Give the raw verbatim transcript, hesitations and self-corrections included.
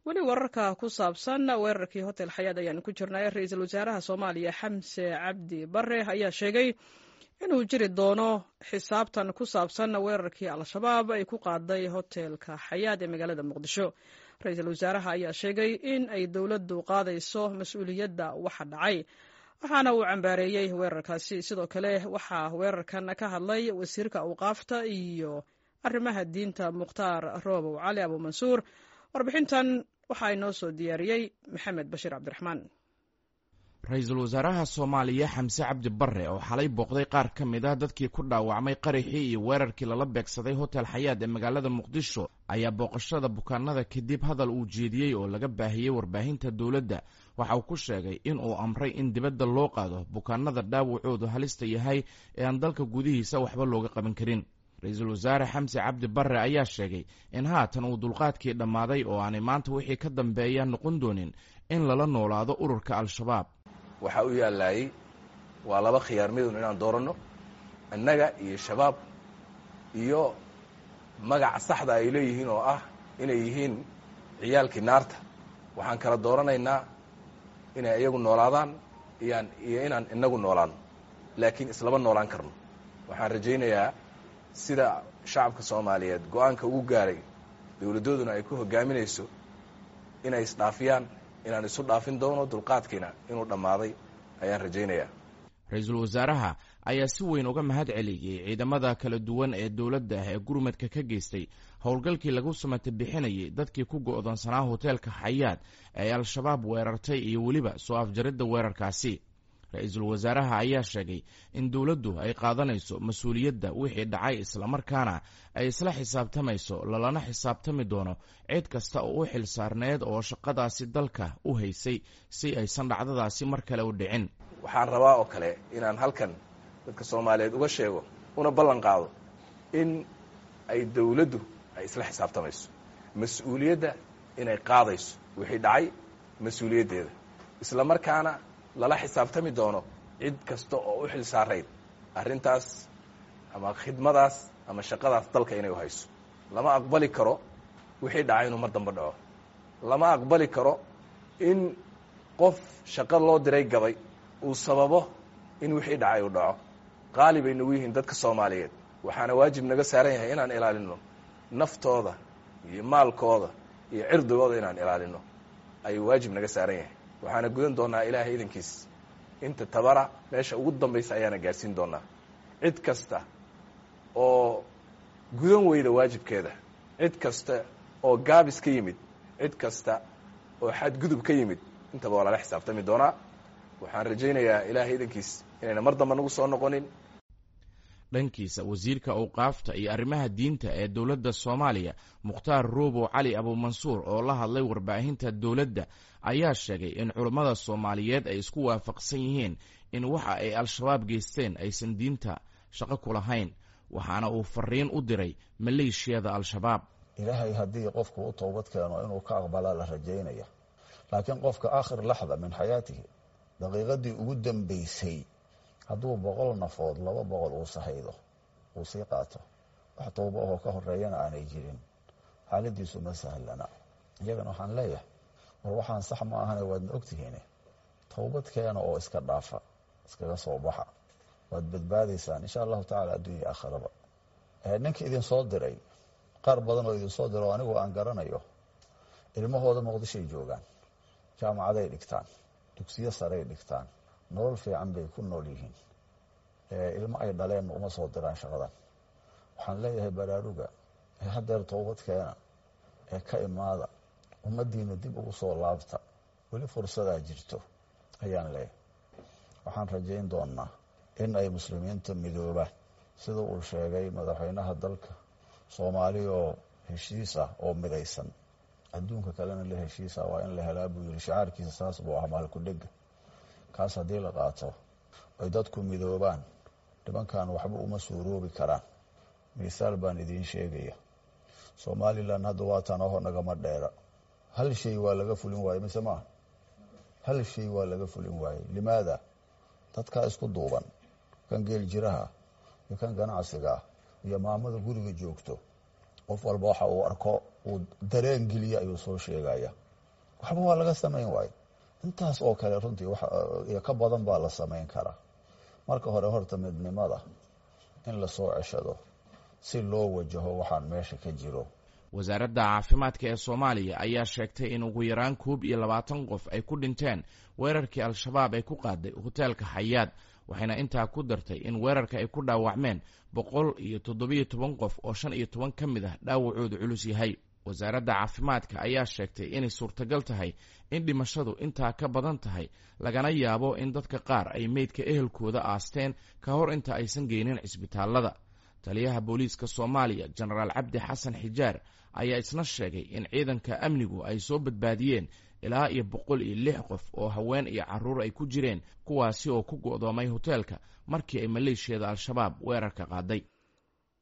weli wararka ku saabsan weerarkii hotel xayaad ayaan ku jirnay. ra-iisul wasaaraha soomaaliya xamse cabdi bare ayaa sheegay inuu jiri doono xisaabtan ku saabsan weerarkii al-shabaab ay ku qaaday hotelka xayaad ee magaalada muqdisho. ra-iisul wasaaraha ayaa sheegay in ay dowladdu qaadayso mas-uuliyadda waxa dhacay, waxaana uu cambaareeyey weerarkaasi. sidoo kale waxaa weerarkan ka hadlay wasiirka awqaafta iyo arrimaha diinta mukhtaar roobow cali abuumansuur. warbixintan waxaa inoo soo diyaariyey maxamed bashiir cabdiraxmaan. ra-iisul wasaaraha soomaaliya xamse cabdi bare oo xalay booqday qaar ka mid ah dadkii ku dhaawacmay qaraxii iyo weerarkii lala beegsaday hotel xayaad ee magaalada muqdisho ayaa booqashada bukaanada kadib hadal uu jeediyey oo laga baahiyey warbaahinta dowladda waxa uu ku sheegay in uu amray in dibadda loo qaado bukaanada dhaawacoodu halista yahay ee aan dalka gudihiisa waxba looga qaban karin. ra-iisul wasaare xamse cabdi bare ayaa sheegay in haatan uu dulqaadkii dhammaaday oo aanay maanta wixii ka dambeeya noqon doonin in lala noolaado ururka al-shabaab. waxaa u yaallaayey waa laba khiyaar midun inaan dooranno, annaga iyo shabaab, iyo magaca saxda ay leeyihiin oo ah inay yihiin ciyaalkii naarta. waxaan kala dooranaynaa inay iyagu noolaadaan iyaan iyo inaan inagu noolaano, laakiin islama noolaan karno. waxaan rajaynayaa sida shacabka soomaaliyeed go-aanka ugu gaaray dowladdooduna ay ku hogaaminayso inay isdhaafiyaan, inaan isu dhaafin doono, dulqaadkiina inuu dhammaaday ayaan rajaynayaa. ra-iisul wasaaraha ayaa si weyn uga mahad celiyey ciidamada kala duwan ee dowladda ee gurmadka ka geystay howlgalkii lagu samata bixinayay dadkii ku go'doonsanaa hoteelka xayaad ee al-shabaab weerartay iyo weliba soo afjaridda weerarkaasi. ra-iisul wasaaraha ayaa sheegay in dowladdu ay qaadanayso mas-uuliyadda wixii dhacay islamarkaana ay isla xisaabtamayso lalana xisaabtami doono cid kasta oo u xil saarneed oo shaqadaasi dalka u haysay si aysan dhacdadaasi mar kale u dhicin. waxaan rabaa oo kale inaan halkan dadka soomaaliyeed uga sheego una ballan qaado in ay dowladdu ay isla xisaabtamayso, mas-uuliyadda inay qaadayso wixii dhacay mas-uuliyaddeeda, islamarkaana lala xisaabtami doono cid kasta oo u xil saarayd arrintaas ama khidmadaas ama shaqadaas dalka inay u hayso. lama aqbali karo wixii dhacay inuu mar dambe dhaco. lama aqbali karo in qof shaqo loo diray gabay uu sababo in wixii dhacay uu dhaco. qaali bay nagu yihiin dadka soomaaliyeed, waxaana waajib naga saaran yahay inaan ilaalino naftooda iyo maalkooda iyo cirdigooda inaan ilaalino ayuu waajib naga saaran yahay. waxaana gudan doonaa ilaahay idankiis inta tabara meesha ugu dambaysa ayaana gaadhsiin doonaa. cid kasta oo gudan weyda waajibkeeda, cid kasta oo gaabis ka yimid, cid kasta oo xadgudub ka yimid, intaba waa lala xisaabtami doonaa. waxaan rajaynayaa ilaahay idankiis inayna mar damba nagu soo noqonin. dhankiisa wasiirka awqaafta iyo arrimaha diinta ee dowladda soomaaliya mukhtaar roobow cali abuumansuur oo la hadlay warbaahinta dowladda ayaa sheegay in culammada soomaaliyeed ay isku waafaqsan yihiin in waxa ay al-shabaab geysteen aysan diinta shaqo ku lahayn, waxaana uu fariin u diray maleeshiyada al-shabaab. ilaahay haddii qofku u toobad keeno inuu ka aqbalaa la rajaynaya, laakiin qofka aakhir laxda min xayaatihi, daqiiqadii ugu dambaysay, hadduu boqol nafood laba boqol uu sahaydo uu sii qaato, wax tooba oo ka horeeyana aanay jirin, xaaladiisu ma sahlana. iyagana waxaan leeyahay war waxaan sax ma ahane waadna ogtihiine towbad keena oo iska dhaafa, iskaga soo baxa, waad badbaadaysaan insha allahu tacala adduunya aakhiraba. ninka idin soo diray, qaar badan oo idin soo diro anigu aan garanayo, ilmahooda muqdishoay joogaan, jaamacaday dhigtaan, dugsiyo saray dhigtaan, nolol fiican bay ku nool yihiin. ilmo ay dhaleen uma soo diraan shaqadan. waxaan leeyahay baraaruga ee haddeer toobad keena ee ka imaada, ummaddiina dib ugu soo laabta, weli fursadaa jirto ayaan leeyahay. waxaan rajayn doonaa in ay muslimiinta midoobaan sida uu sheegay madaxweynaha dalka soomaaliya oo heshiis ah oo midaysan, adduunka kalena la heshiisa waa in la helaa buu yidhi. shicaarkiisa saas buu ah maalku dhega. kaas haddii la qaato ay dadku midoobaan, nimankan waxba uma suuroobi karaan. misaal baan idiin sheegaya, somalilan hadda waatan aho nagama dheera, hal shay waa laga fulin waaye mise maaha? hal shay waa laga fulin waaye. limaada? dadkaa isku duuban, kan geel jiraha iyo kan ganacsiga iyo maamada guriga joogto, qof walba waxa uu arko uu dareen geliya ayuu soo sheegaya. waxba waa laga samayn waayo. intaas oo kale runtii iyo ka badan baa la samayn karaa. marka hore horta midnimada in la soo ceshado si loo wajaho waxaan meesha ka jiro. wasaaradda caafimaadka ee soomaaliya ayaa sheegtay in ugu yaraan koob iyo labaatan qof ay ku dhinteen weerarkii al-shabaab ay ku qaaday hoteelka xayaad, waxayna intaa ku dartay in weerarka ay ku dhaawacmeen boqol iyo toddobiyo toban qof oo shan iyo toban ka mid ah dhaawacoodu culus yahay. wasaaradda caafimaadka ayaa sheegtay inay suurtagal tahay in dhimashadu intaa ka badan tahay, lagana yaabo in dadka qaar ay meydka ehelkooda aasteen ka hor inta aysan geynin cisbitaallada. taliyaha booliiska soomaaliya jenaraal cabdi xasan xijaar ayaa isna sheegay in ciidanka amnigu ay soo badbaadiyeen ilaa iyo boqol iyo lix qof oo haween iyo carruur ay ku jireen, kuwaasi oo ku go'doomay hoteelka markii ay maleeshiyada al-shabaab weerarka qaaday.